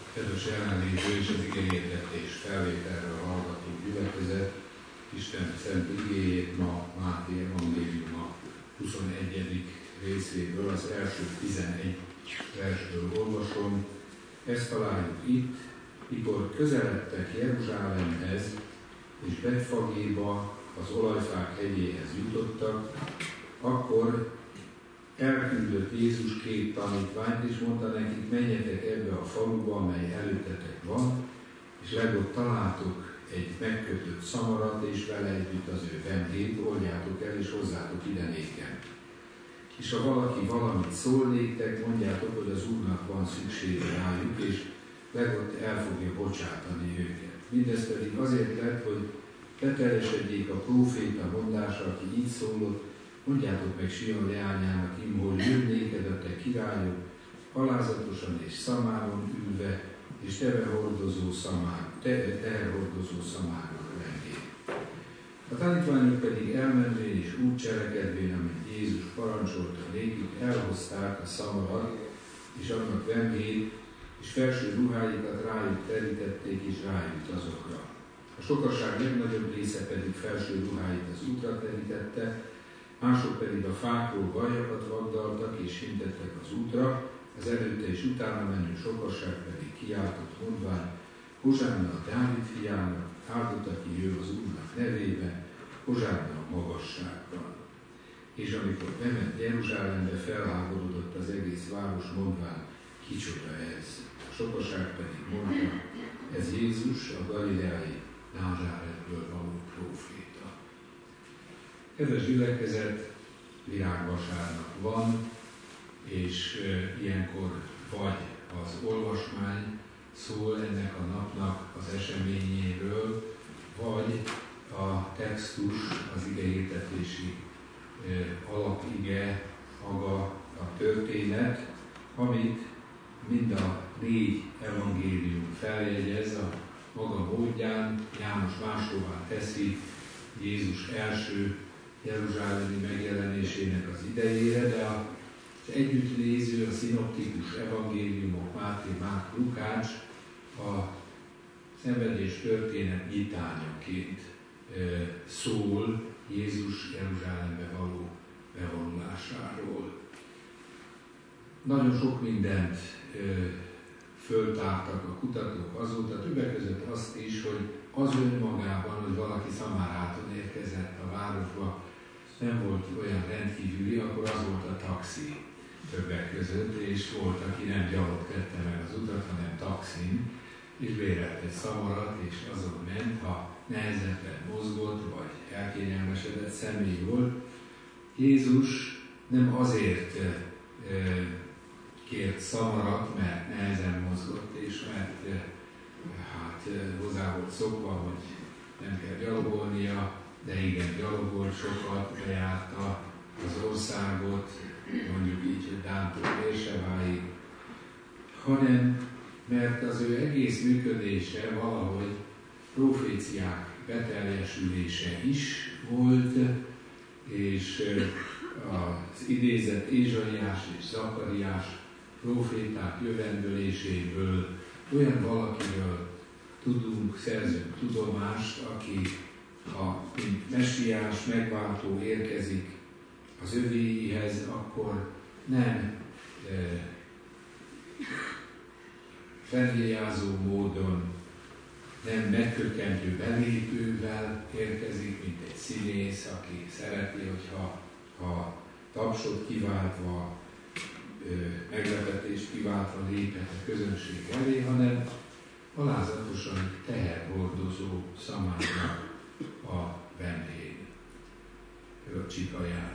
Kedves jelenlévő és az igényértetés felvételről hallgató gyülekezet, Isten szent igéjét ma Máté evangéliuma 21. részéből, az első 11 versből olvasom. Ezt találjuk itt: mikor közeledtek Jeruzsálemhez és Betfagéba, az olajfák hegyéhez jutottak, akkor elküldött Jézus két tanítványt, és mondta nekik: menjetek ebbe a faluba, amely előttetek van, és legott találtok egy megkötött szamarat, és vele együtt az ő vendét, oldjátok el, és hozzátok ide nékem. És ha valaki valamit szól néktek, mondjátok, hogy az Úrnak van szüksége rájuk, és legott el fogja bocsátani őket. Mindez pedig azért lett, hogy beteljesedjék a próféta mondása, aki így szólott: mondjátok meg Sion leányának, imhol jön néked a te királyod, alázatosan és szamáron ülve, és teherhordozó szamárnak vendég. A tanítványok pedig elmenvén és úgy cselekedvén, amit Jézus parancsolta nékik, elhozták a szamarat, és annak vendét, és felső ruháikat rájuk terítették, és rájuk azokra. A sokaság legnagyobb része pedig felső ruháit az útra terítette, mások pedig a fákról vajakat vagdaltak és hintettek az útra, az előtte és utána menő sokasság pedig kiáltott mondván: hozsánna a Dávid fiának, áldott aki ő az Úrnak nevében, hozsánna a magasságban. És amikor bement Jeruzsálembe, felháborodott az egész város, mondván: kicsoda ez? A sokaság pedig mondta: ez Jézus, a galileai Názáretből való próféta. Kedves gyülekezet, virágvasárnap van, és ilyenkor vagy az olvasmány szól ennek a napnak az eseményéről, vagy a textus, az igehirdetésy alapige, maga a történet, amit mind a 4 evangélium feljegyez a maga módján. János máshol teszi Jézus első jeruzsálemi megjelenésének az idejére, de az együttnéző, a szinoptikus evangéliumok, Máté, Márk, Lukács a szenvedés történet nyitányaként szól Jézus Jeruzsálembe való bevonulásáról. Nagyon sok mindent föltártak a kutatók azóta, többek között azt is, hogy az önmagában, hogy valaki Szamáráton érkezett a városba, nem volt olyan rendkívüli, akkor az volt a taxi többek között, és volt, aki nem gyalog tette meg az utat, hanem taxin, és bérelt egy szamarat, és azon ment, ha nehezebben mozgott, vagy elkényelmesedett személy volt. Jézus nem azért kért szamarat, mert nehezen mozgott, és mert hozzá volt szokva, hogy nem kell gyalogolnia, de igen, gyalogolt sokat, bejárta az országot, mondjuk így, hogy Dántól Bérseváig, hanem mert az ő egész működése valahogy proféciák beteljesülése is volt, és az idézett Ézsaiás és Zakariás proféták jövendőléséből olyan valakiről szerzünk tudomást, aki mint messiás, megváltó érkezik az övéihez, akkor nem fennjázó módon, nem megkökkentő belépővel érkezik, mint egy színész, aki szereti, hogyha tapsot kiváltva, meglepetést kiváltva léphet a közönség elé, hanem alázatosan teherhordozó Szamárnak a vendég, a csikaján.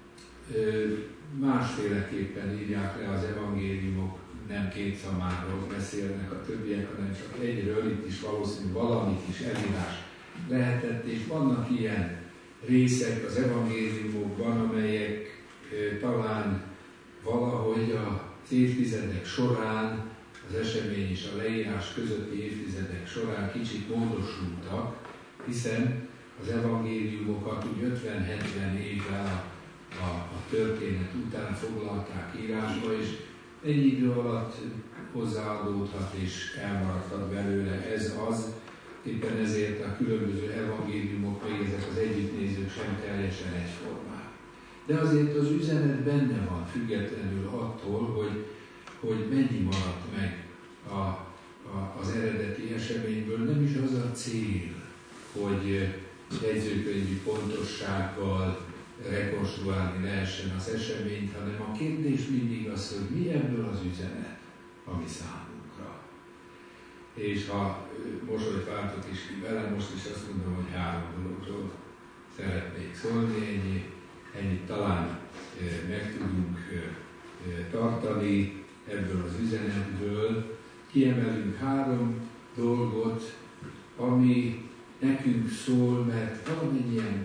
Másféleképpen írják le az evangéliumok, nem 2 szamárról beszélnek a többiek, hanem csak egyről, itt is valószínű valami kis elírás lehetett, és vannak ilyen részek az evangéliumokban, amelyek talán valahogy az évtizedek során, az esemény és a leírás közötti évtizedek során kicsit módosultak, hiszen az evangéliumokat úgy 50-70 évvel a történet után foglalták írásba, és egy idő alatt hozzáadódhat és elmaradhat belőle. Ez az, éppen ezért a különböző evangéliumok, még ezek az együttnézők sem teljesen egyformák. De azért az üzenet benne van, függetlenül attól, hogy mennyi maradt meg az eredeti eseményből. Nem is az a cél, hogy jegyzőkönyvi pontossággal rekonstruálni lehessen az eseményt, hanem a kérdés mindig az, hogy mi ebből az üzenet, ami számunkra. És ha mosolyt váltok is ki velem, most is azt mondom, hogy 3 dologról szeretnék szólni, ennyit talán meg tudunk tartani ebből az üzenetből. Kiemelünk 3 dolgot, ami nekünk szól, mert valamennyien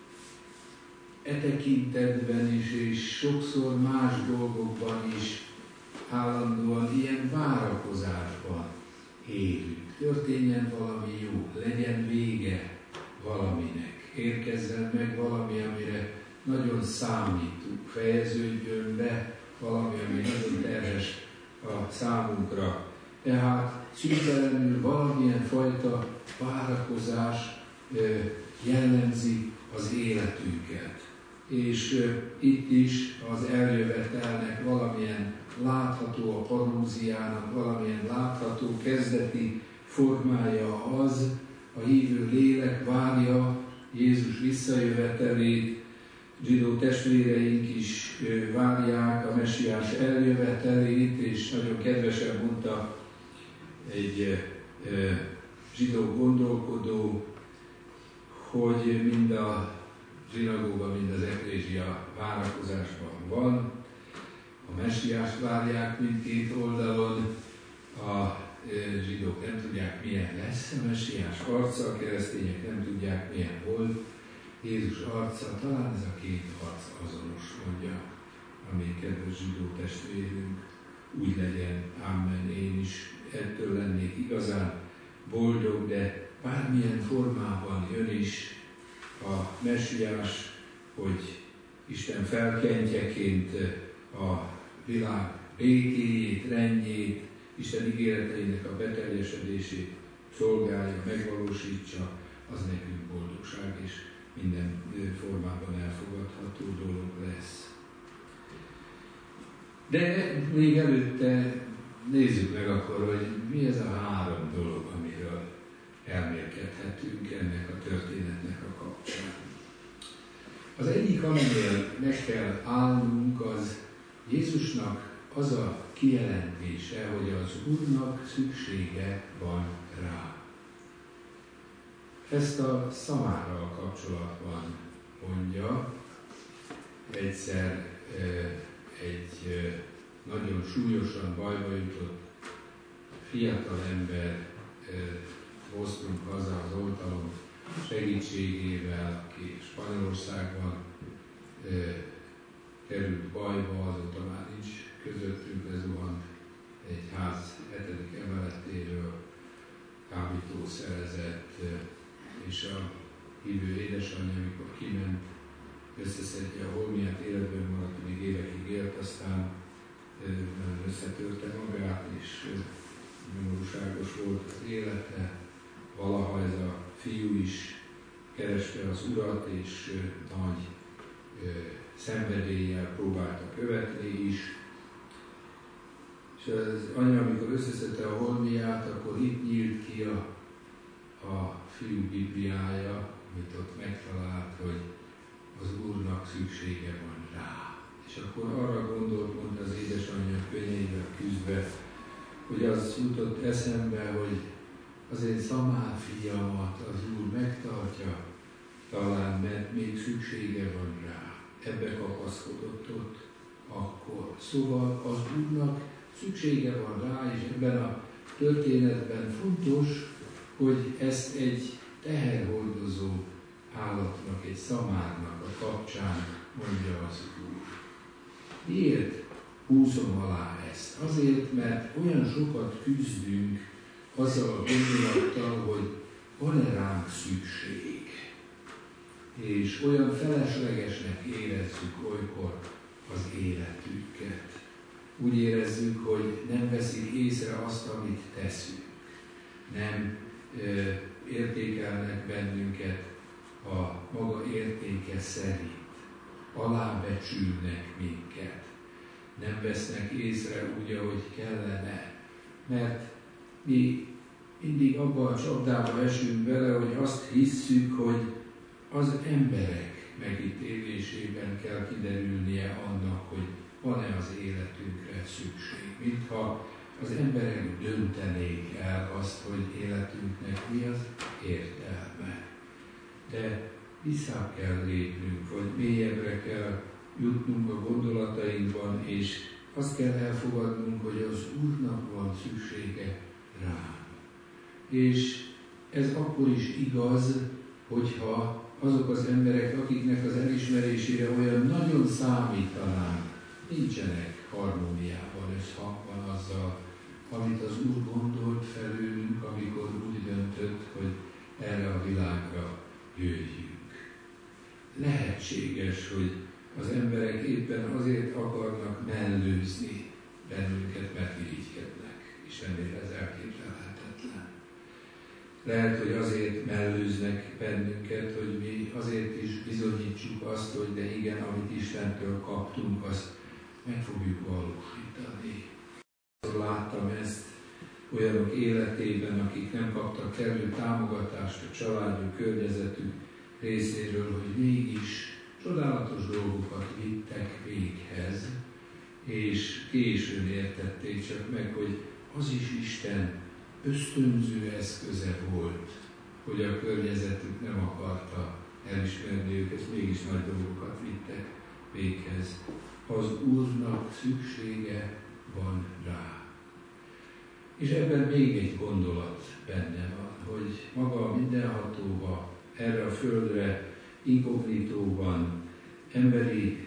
tekintetben is, és sokszor más dolgokban is állandóan ilyen várakozásban élünk. Történjen valami jó, legyen vége valaminek, érkezzen meg valami, amire nagyon számítunk, fejeződjön be valami, ami nagyon terhes a számunkra. Tehát szüntelenül valamilyen fajta várakozás jellemzi az életünket. És itt is az eljövetelnek valamilyen látható, a paróziának valamilyen látható kezdeti formája az, a hívő lélek várja Jézus visszajövetelét, zsidó testvéreink is várják a messiás eljövetelét, és nagyon kedvesen mondta egy zsidó gondolkodó, hogy mind a zsinagóga, mind az eklézsia várakozásban van. A messiást várják mindkét oldalon, a zsidók nem tudják, milyen lesz a messiás arca, a keresztények nem tudják, milyen volt Jézus arca. Talán ez a 2 arc azonos, mondja a mi kedves zsidó testvérünk. Úgy legyen, amen, én is ettől lennék igazán boldog, de bármilyen formában jön is a messiás, hogy Isten felkentjeként a világ békéjét, rendjét, Isten ígéreteinek a beteljesedését szolgálja, megvalósítsa, az nekünk boldogság és minden formában elfogadható dolog lesz. De még előtte nézzük meg akkor, hogy mi ez a 3 dolog, amiről elmélkedhetünk ennek a történetnek a kapcsán. Az egyik, aminél meg kell állnunk, az Jézusnak az a kijelentése, hogy az Úrnak szüksége van rá. Ezt a Szamárral kapcsolatban mondja. Egyszer egy nagyon súlyosan bajba jutott fiatal ember hoztunk haza az oltalom segítségével, aki Spanyolországban került bajba, azóta már nincs közöttünk, lezuhant egy ház 7. emeletéről, kábítószerezett, és a hívő édesanyja, amikor kiment, összeszedje a holmiát, életben maradt, még évekig élt, aztán összetörte magát, és nyomorúságos volt az élete. Valaha ez a fiú is kereste az Urat, és nagy szenvedéllyel próbálta követni is. És az anya, amikor összeszedte a holmiát, akkor itt nyílt ki a fiú Bibliája, amit ott megtalált, hogy az Úrnak szüksége van rá. És akkor arra gondolt, mondta az édesanyja könnyeivel küzdve, hogy az jutott eszembe, hogy az én Szamár fiamat az Úr megtartja, talán mert még szüksége van rá. Ebbe kapaszkodott ott akkor. Szóval az Úrnak szüksége van rá, és ebben a történetben fontos, hogy ezt egy teherhordozó állatnak, egy szamárnak a kapcsán mondja az Úr. Miért húzom alá ezt? Azért, mert olyan sokat küzdünk azzal a gondolattal, hogy van-e ránk szükség. És olyan feleslegesnek érezzük olykor az életünket. úgy érezzük, hogy nem veszik észre azt, amit teszünk. Nem értékelnek bennünket a maga értéke szerint. Alábecsülnek minket. Nem vesznek észre úgy, ahogy kellene. Mert mi mindig abban a csapdába esünk bele, hogy azt hisszük, hogy az emberek megítélésében kell kiderülnie annak, hogy van-e az életünkre szükség. Mintha az emberek döntenék el azt, hogy életünknek mi az értelme. De vissza kell lépnünk, vagy mélyebbre kell jutnunk a gondolatainkban, és azt kell elfogadnunk, hogy az Úrnak van szüksége rám. És ez akkor is igaz, hogyha azok az emberek, akiknek az elismerésére olyan nagyon számítanánk, nincsenek harmóniában, összhangban azzal, amit az Úr gondolt felőlünk, amikor úgy döntött, hogy erre a világra jöjjünk. Lehetséges, hogy az emberek éppen azért akarnak mellőzni bennünket, mert irigykednek, és ennél ez elképzelhetetlen. Lehet, hogy azért mellőznek bennünket, hogy mi azért is bizonyítsuk azt, hogy de igen, amit Istentől kaptunk, azt meg fogjuk valósítani. Láttam ezt olyanok életében, akik nem kaptak kellő támogatást a családjuk, környezetük részéről, hogy mégis csodálatos dolgokat vittek véghez, és későn értették csak meg, hogy az is Isten ösztönző eszköze volt, hogy a környezetük nem akarta elismerni őket, mégis nagy dolgokat vittek véghez. Az Úrnak szüksége van rá. És ebben még egy gondolat benne van, hogy maga a mindenhatóba, erre a földre inkognitóban, emberi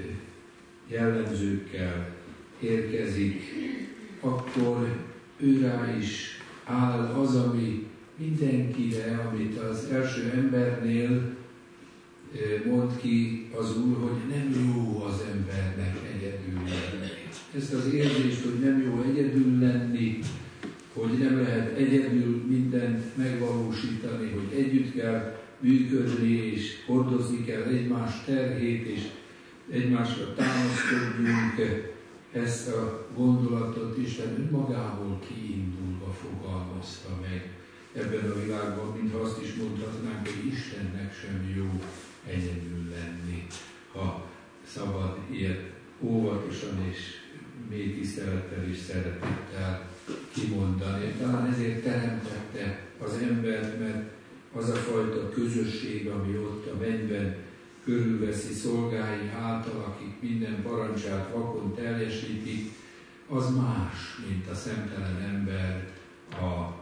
jellemzőkkel érkezik, akkor őrá is áll az, ami mindenkire, amit az első embernél mond ki az Úr, hogy nem jó az embernek egyedül lenni. Ezt az érzést, hogy nem jó egyedül lenni, hogy nem lehet egyedül mindent megvalósítani, hogy együtt kell működni, és hordozni kell egymás terhét, és egymásra támaszkodjunk. Ezt a gondolatot Isten önmagából kiindulva fogalmazta meg ebben a világban, mintha azt is mondhatnánk, hogy Istennek sem jó egyedül lenni, ha szabad ilyet óvatosan és mély tisztelettel és szeretettel kimondani. Talán ezért teremtette az embert, mert az a fajta közösség, ami ott a mennyben körülveszi szolgái által, akik minden parancsát vakon teljesítik, az más, mint a szemtelen ember, a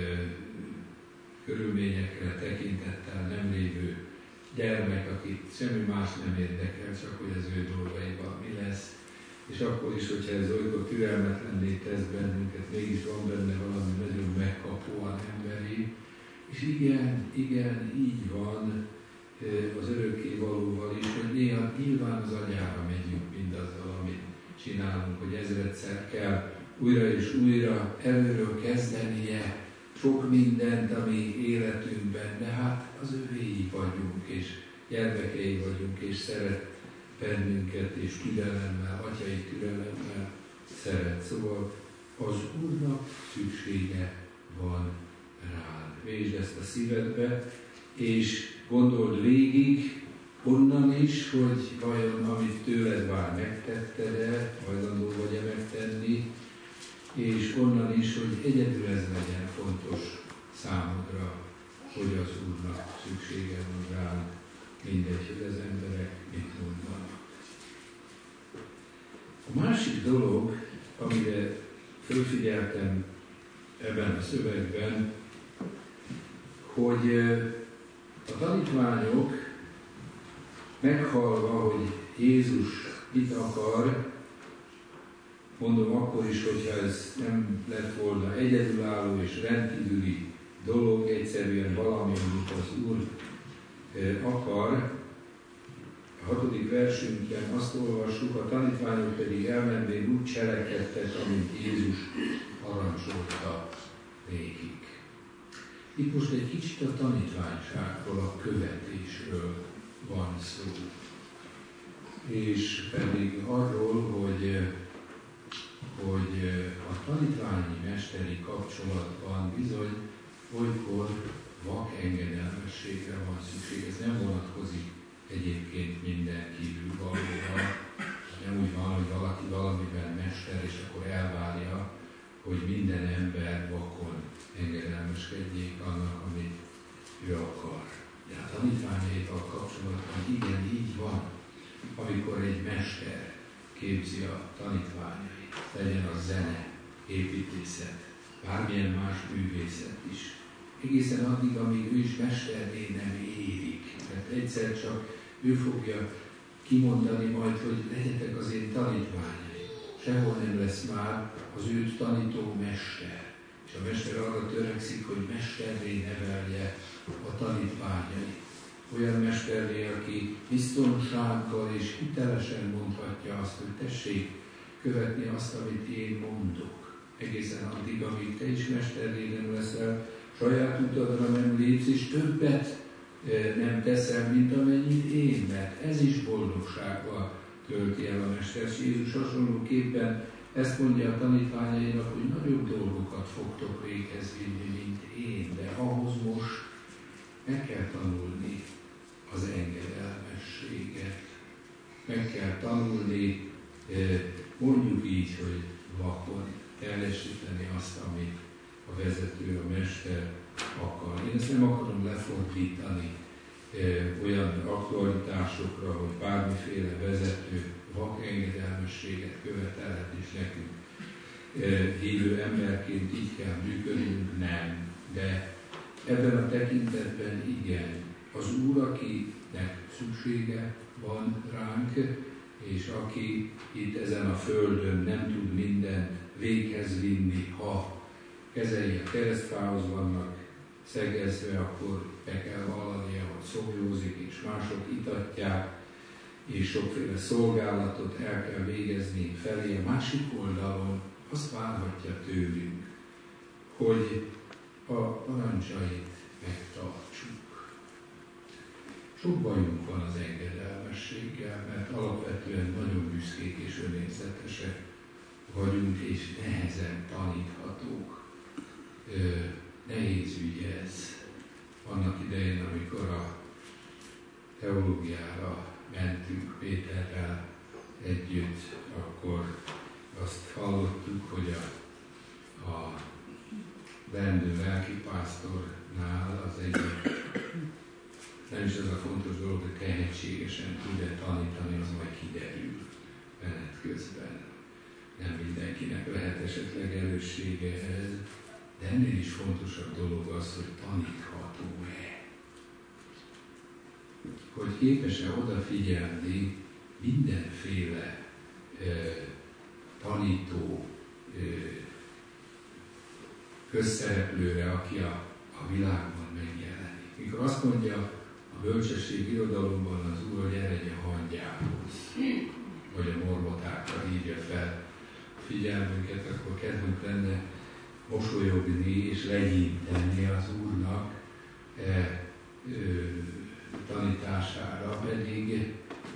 körülményekre tekintettel nem lévő gyermek, akit semmi más nem érdekel, csak hogy az ő dolgaiban mi lesz. És akkor is, hogyha ez olykor türelmetlenné tesz bennünket, mégis van benne valami nagyon megkapóan emberi. És igen, így van az örökkévalóval is, hogy néha nyilván az agyára megyünk mindazzal, amit csinálunk, hogy ezredszer kell újra és újra előről kezdenie sok mindent a mi életünkben, de hát az övéi vagyunk, és gyermekei vagyunk, és szeret bennünket, és türelemmel, atyai türelemmel szeret. Szóval az Úrnak szüksége van rád. Vésd ezt a szívedbe, és gondold végig onnan is, hogy vajon amit tőled vár megtetted-e, hajlandó vagy-e megtenni, és onnan is, hogy egyedül ez legyen fontos számodra, hogy az Úrnak szüksége van rád, mindegy, hogy az emberek mit mondanak. A másik dolog, amire fölfigyeltem ebben a szövegben, hogy a tanítványok meghallva, hogy Jézus mit akar, mondom akkor is, hogyha ez nem lett volna egyedülálló és rendkívüli dolog, egyszerűen valami, amit az Úr akar, A 6. versünkben azt olvassuk, a tanítványok pedig elmenvén úgy cselekedtek, amint Jézus parancsolta nékik. Itt most egy kicsit a tanítványságról, a követésről van szó. És pedig arról, hogy a tanítványi mesteri kapcsolatban bizony olykor vak engedelmességre van szükség. Ez nem vonatkozik egyébként minden kívülvalóra. Nem úgy van, hogy valaki valamiben mester, és akkor elvárja, hogy minden ember vakon engedelmeskedjék annak, amit ő akar. De a tanítványaival kapcsolatban igen, így van. Amikor egy mester képzi a tanítványait, legyen a zene, építészet, bármilyen más művészet is, egészen addig, amíg ő is mesterné nem érik. Mert egyszer csak ő fogja kimondani majd, hogy legyetek az én tanítványai. Sehol nem lesz már az őt tanító mester. És a mester arra törekszik, hogy mesterré nevelje a tanítványait. Olyan mesterré, aki biztonsággal és hitelesen mondhatja azt, hogy tessék követni azt, amit én mondok. Egészen addig, amíg te is mesterré nem leszel, saját utadra nem lépsz, és többet nem teszel, mint amennyit én, mert ez is boldogsággal tölti el a mester. És Jézus hasonlóképpen ezt mondja a tanítványainak, hogy nagyobb dolgokat fogtok véghez vinni, mint én, de ahhoz most meg kell tanulni az engedelmességet. Meg kell tanulni, mondjuk így, hogy vakon teljesíteni azt, amit a vezető, a mester akar. Én ezt nem akarom lefordítani olyan aktualitásokra, hogy bármiféle vezető vak engedelmességet követelhet, és nekünk hívő emberként így kell működnünk, nem. De ebben a tekintetben igen. Az Úr, akinek szüksége van ránk, és aki itt ezen a földön nem tud mindent véghez vinni, ha kezei a keresztfához vannak szegezve, akkor be kell vallania, hogy szomjózik, és mások itatják, és sokféle szolgálatot el kell végezni felé. A másik oldalon azt várhatja tőlünk, hogy a parancsait megtartsuk. Sok bajunk van az engedelmességgel, mert alapvetően nagyon büszkék és önérzetesek vagyunk, és nehezen taníthatók. Nehéz ügy ez. Annak idején, amikor a teológiára mentünk Péterrel együtt, akkor azt hallottuk, hogy a leendő lelkipásztornál az egyik, nem is az a fontos dolog, hogy tehetségesen tud-e tanítani, az majd kiderül menet közben. Nem mindenkinek lehet esetleg erőssége ez, de ennél is fontosabb dolog az, hogy tanítható-e. Hogy képes-e odafigyelni mindenféle tanító közszereplőre, aki a világban megjelenik. Mikor azt mondja a bölcsesség irodalomban az Úr, hogy eredj a hangyához, vagy a mormotákra hívja fel a figyelmünket, akkor kedvünk lenne mosolyogni és legyinteni az Úrnak tanítására, pedig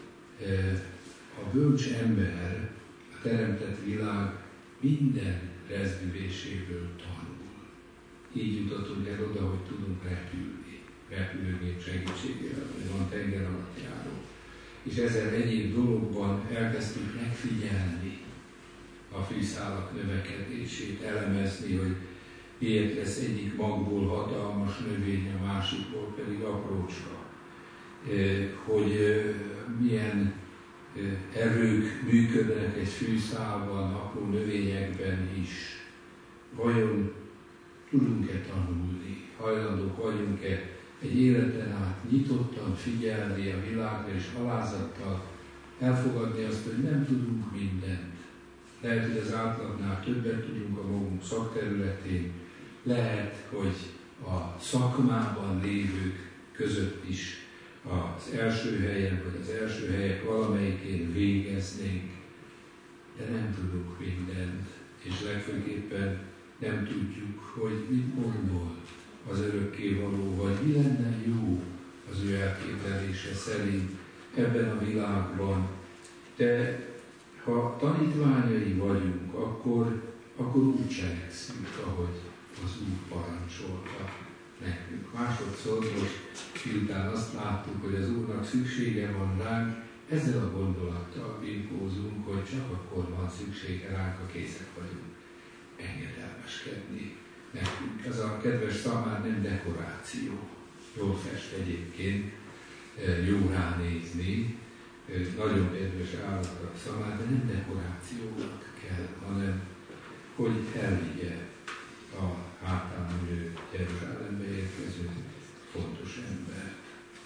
a bölcs ember, a teremtett világ minden rezdüléséből tanul. Így jutottunk el oda, hogy tudunk repülni, repülőgép segítségével, vagy van tenger alatt járó. És ezzel egyéb dologban elkezdtük megfigyelni a fűszálak növekedését, elemezni, hogy miért lesz egyik magból hatalmas növény, a másikból pedig aprócska. Hogy milyen erők működnek egy fűszálban, apró növényekben is. Vajon tudunk-e tanulni? Hajlandók vagyunk-e egy életen át nyitottan figyelni a világra és alázattal elfogadni azt, hogy nem tudunk mindent. Lehet, hogy az átlagnál többet tudunk a magunk szakterületén, lehet, hogy a szakmában lévők között is az első helyen, vagy az első helyek valamelyikén végeznénk, de nem tudunk mindent, és legfőképpen nem tudjuk, hogy mit gondol az örökkévaló, vagy mi lenne jó az ő elképzelése szerint ebben a világban. De ha tanítványai vagyunk, akkor úgy cselekszünk, ahogy az Úr parancsolta nekünk. Másodszor most, miután azt láttuk, hogy az Úrnak szüksége van ránk, ezzel a gondolattal birkózunk, hogy csak akkor van szüksége ránk, ha készek vagyunk engedelmeskedni nekünk. Ez a kedves szamár nem dekoráció. Jól fest egyébként, jó ránézni, nagyon kedves állat a szamár, de nem dekorációnak kell, hanem hogy elvigye a hátán ülő Jeruzsálembe érkező fontos ember.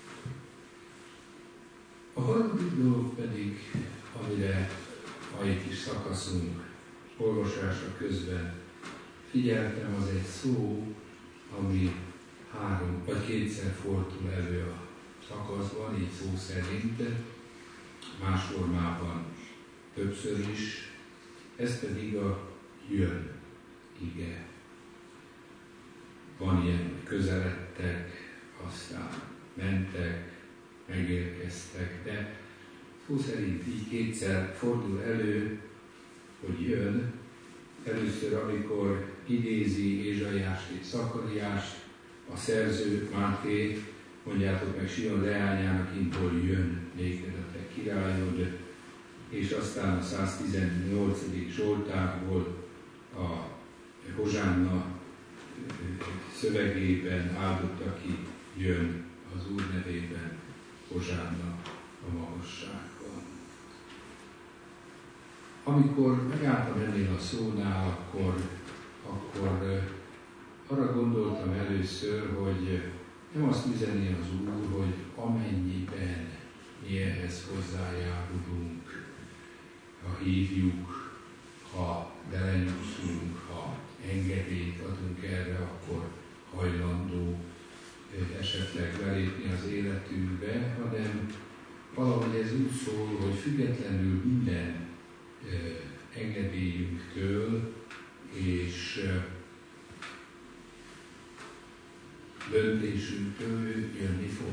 A harmadik dolog pedig, amire mai kis szakaszunk olvasása közben figyeltem, az egy szó, ami 3 vagy 2-szer fordul elő a szakaszban, így szó szerint, más formában többször is, ez pedig a jön ige. Van ilyen, hogy közeledtek, aztán mentek, megérkeztek, de szó szerint így 2-szer fordul elő, hogy jön. Először, amikor idézi Ézsaiást és Zakariást, a szerző Máté, mondjátok meg Sion leányának, intól jön néked a te királyod, és aztán a 118. Zsoltárból a Hozsánna szövegében áldott, aki jön az Úr nevében, Hozsánna a magasságban. Amikor megálltam ennél a szónál, akkor arra gondoltam először, hogy nem azt üzeni az Úr, hogy amennyiben mi ehhez hozzájárulunk, ha hívjuk, ha belenyúszunk, ha engedélyt adunk erre, akkor hajlandó esetleg belépni az életünkbe, hanem valahogy ez úgy szól, hogy függetlenül minden engedélyünktől és döntésünktől ő jönni fog.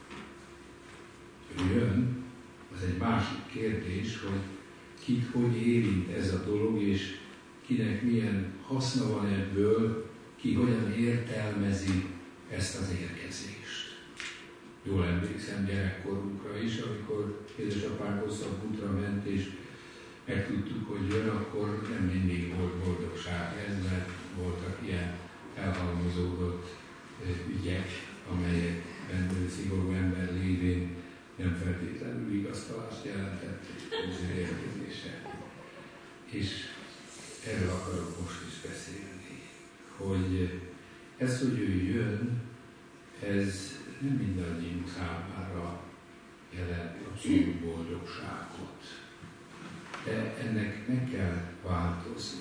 Ő jön, az egy másik kérdés, hogy kit hogy érint ez a dolog, és kinek milyen haszna van ebből, ki hogyan értelmezi ezt az érkezést. Jól emlékszem gyerekkorunkra is, amikor édesapánk hosszabb útra ment, és megtudtuk, hogy jön, akkor nem mindig volt boldogság ez, mert voltak ilyen elhalmozódott ügyek, amelyekben szigorú ember lévén nem feltétlenül vigasztalást jelentett az érkezése. És erről akarok most is beszélni, hogy ez, hogy ő jön, ez nem mindannyiunk számára jelent abszolút boldogságot. De ennek meg kell változnia.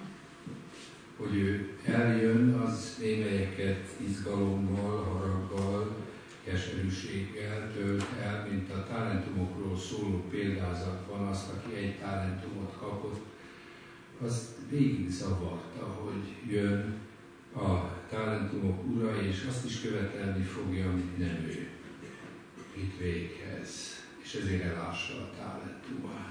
Hogy ő eljön, az némelyeket izgalommal, haraggal, keserűséggel tölt el, mint a talentumokról szóló példázatban, azt, aki egy talentumot kapott, az végig zavarta, hogy jön a talentumok ura, és azt is követelni fogja, amit nem ő. Itt véghez, és ezért elássa a talentumát.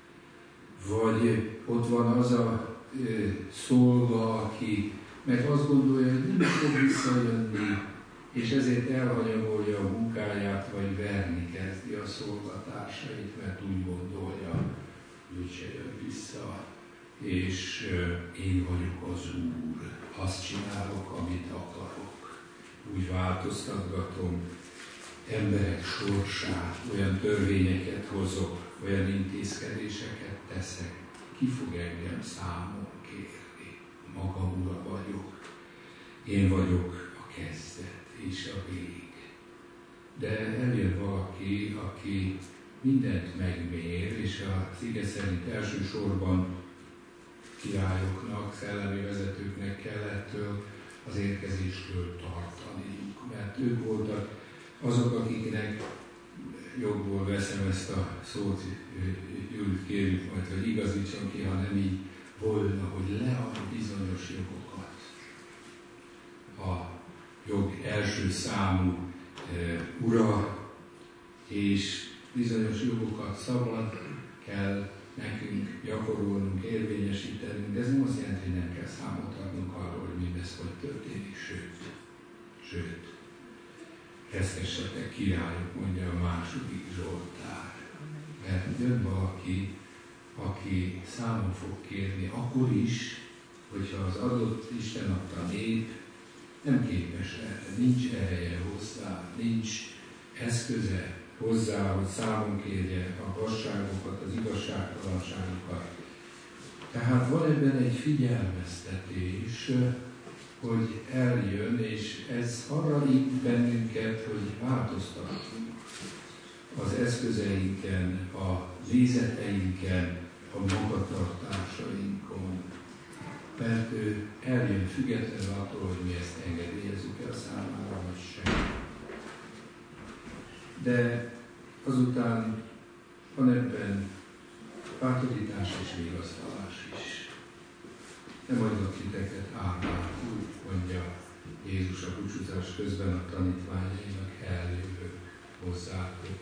Vagy ott van az a szolga, aki meg azt gondolja, hogy nem fog visszajönni, és ezért elhanyagolja a munkáját, vagy verni kezdi a szolgatársait, mert úgy gondolja, hogy se jön vissza, és én vagyok az Úr, azt csinálok, amit akarok. Úgy változtatgatom emberek sorsát, olyan törvényeket hozok, olyan intézkedéseket teszek, ki fog engem számon kérni? Maga ura vagyok. Én vagyok a kezdet és a vég. De eljön valaki, aki mindent megmér, és az ige szerint elsősorban királyoknak, szellemi vezetőknek kell ettől az érkezéstől tartaniuk. Mert ők voltak Azok, akiknek jogból veszem ezt a szót, Júlit kérjük majd, hogy igazítson ki, ha nem így volna, hogy lead bizonyos jogokat. A jog első számú ura, és bizonyos jogokat szabad kell nekünk gyakorolnunk, érvényesítenünk, de ez nem azt jelenti, hogy nem kell számot adnunk arról, hogy mindez hogy történik, sőt, reszkessetek királyok, mondja a második Zsoltár. Mert jön valaki, aki számon fog kérni, akkor is, hogyha az adott Isten adta nép nem képes erre, nincs ereje hozzá, nincs eszköze hozzá, hogy számon kérje a gazságokat, az igazságtalanságokat. Tehát van ebben egy figyelmeztetés, hogy eljön, és ez arra itt bennünket, hogy változtatunk az eszközeinken, a nézeteinken, a magatartásainkon. Mert ő eljön függetlenül attól, hogy mi ezt engedélyezzük el számára, vagy sem. De azután van ebben bátorítás és vigasztalás is. Nem hagyok titeket árvátul, mondja Jézus a búcsúzás közben a tanítványainak, eljövök hozzátok.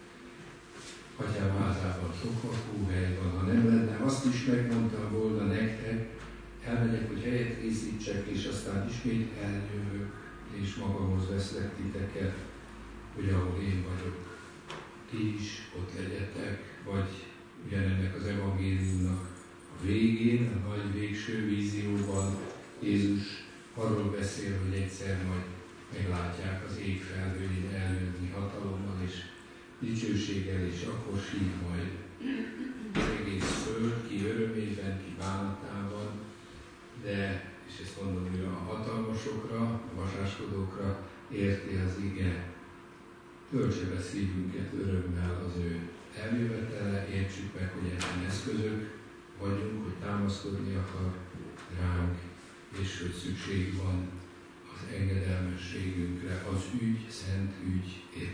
Atyám házában sok lakóhely van, ha nem lenne, azt is megmondtam volna nektek, elmegyek, hogy helyet készítsek, és aztán ismét eljövök, és magamhoz veszlek titeket, hogy ahol én vagyok, ti is ott legyetek, vagy ugyanennek az evangéliumnak a végén, a nagy végső vízióban Jézus arról beszél, hogy egyszer majd meglátják az ég felhőjén eljönni hatalommal és dicsőséggel, és akkor sír majd az egész föld, ki örömében, ki bánatában, de, és ezt mondom újra, a hatalmasokra, a vasáskodókra érti az ige. Töltse be szívünket örömmel az ő eljövetele, értsük meg, hogy ezen eszközök vagyunk, hogy támaszkodni akar ránk, és hogy szükség van az engedelmességünkre, az ügy, szent ügy